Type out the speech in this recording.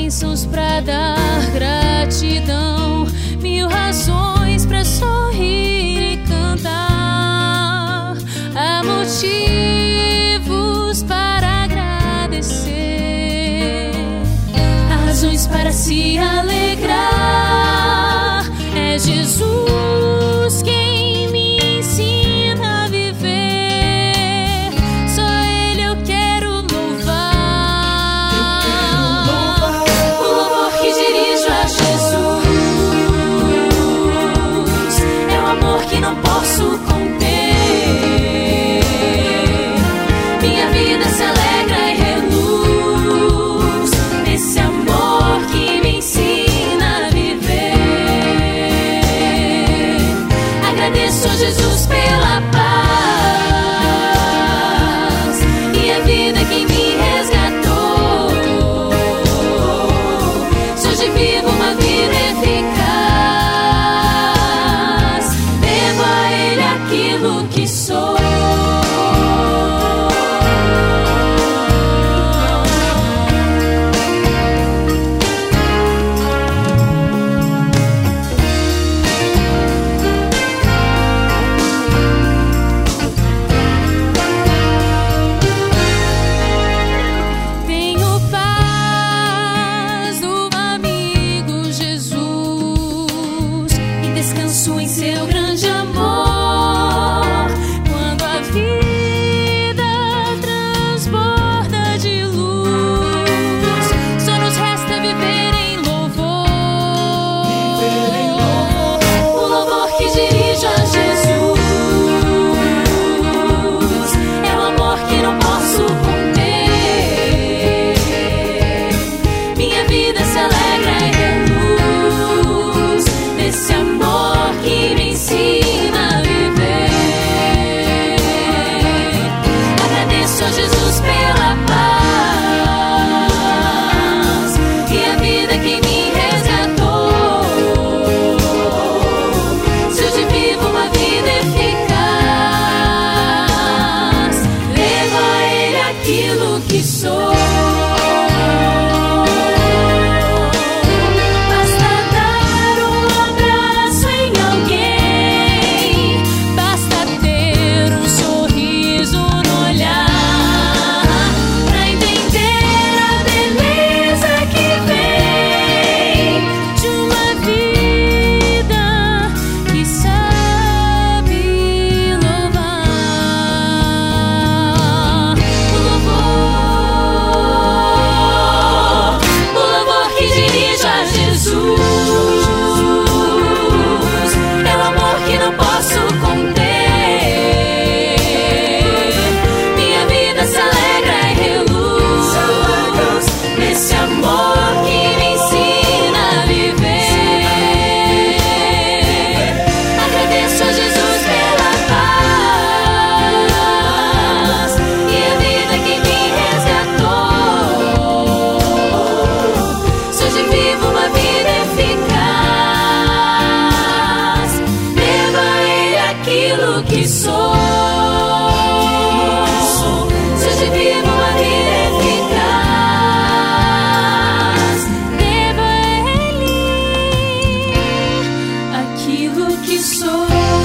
bênçãos pra dar, gratidão, mil razões pra sorrir e cantar. Há motivos para agradecer, há razões para se alegrar. É Jesus quem me ensina a viver, só Ele eu quero louvar. O louvor que dirijo a Jesus é um amor que não posso conter. Minha vida se alegra e reluz nesse amor que me ensina a viver. Agradeço a Jesus pela paz e a vida que me resgatou. Se hoje vivo uma vida eficaz, devo a Ele aquilo que sou. Tenho paz do amigo Jesus e descanso em seu grande amor. Quando a vida transborda de luz, só nos resta viver em louvor. O louvor que dirijo a Jesus é um amor que não posso conter. Minha vida se alegra e reluz nesse amor que me ensina a viver. Agradeço a Jesus pela paz e a vida que me resgatou. Se hoje vivo uma vida eficaz, levo a Ele aquilo que sou. Basta dar um abraço em alguém, basta ter um sorriso no olhar, pra entender a beleza que vem de uma vida que sabe louvar. O louvor que dirijo a Jesus é um amor que não posso conter. Minha vida se alegra e reluz nesse amor que me ensina a viver. Agradeço a Jesus pela paz e a vida que me resgatou. Se hoje vivo uma vida eficaz, devo a Ele aquilo que sou. Se hoje vivo uma vida eficaz, devo a Ele aquilo que sou.